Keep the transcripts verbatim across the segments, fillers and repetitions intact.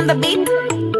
the beat.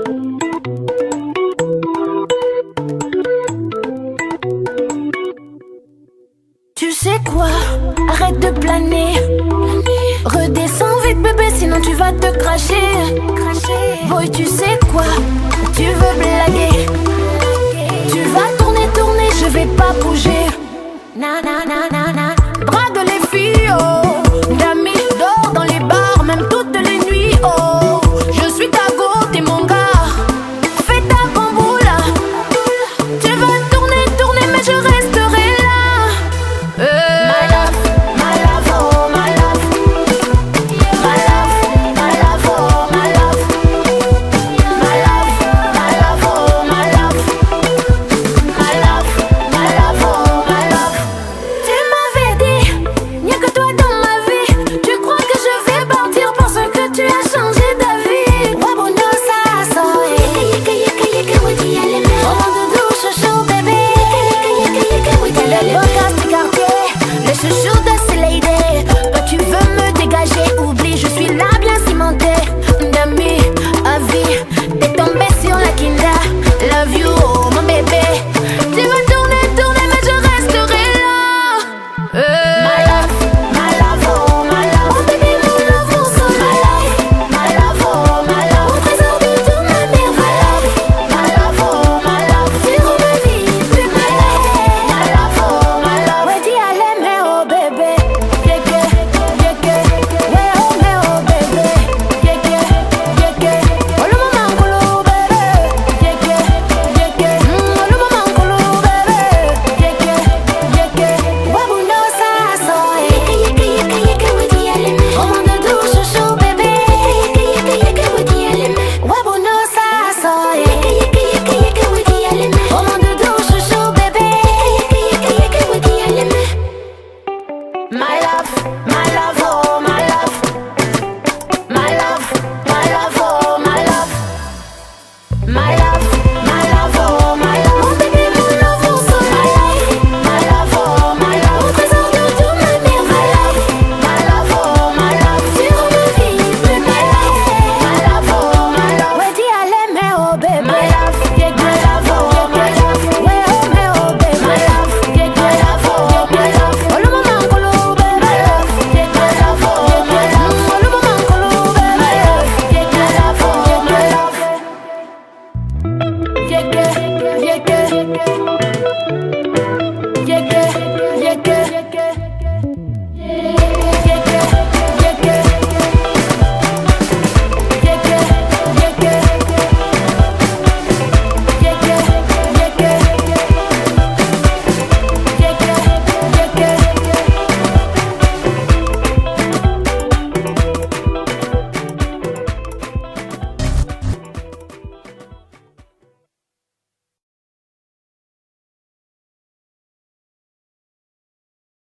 Tu sais quoi? Arrête de planer. Redescends vite bébé, sinon tu vas te cracher. Boy, tu sais quoi? Tu veux blaguer. Tu vas tourner, tourner, je vais pas bouger. Na na na na na. Drague les filles, oh. D'amis d'or dans les bars, même toutes les nuits, oh. Je suis ta go, t'es mon gars. Fais ta bamboula. Tu vas tourner, tourner, mais je resterai là. Euh. My love, my love, oh my love. My love, my love, oh my love. My love, my love, oh my love. My love, my love, oh my love. Tu m'avais dit, n'y a que toi dans ma vie. Tu crois que je vais partir parce que tu as changé d'avis. Wabono ça soy. Yeka yeka yeka yeka oui y a les mains. Roman de douche chaud bébé. Yeka yeka yeka yeka oui y a les mains. Les beaux quartiers, les chouchous.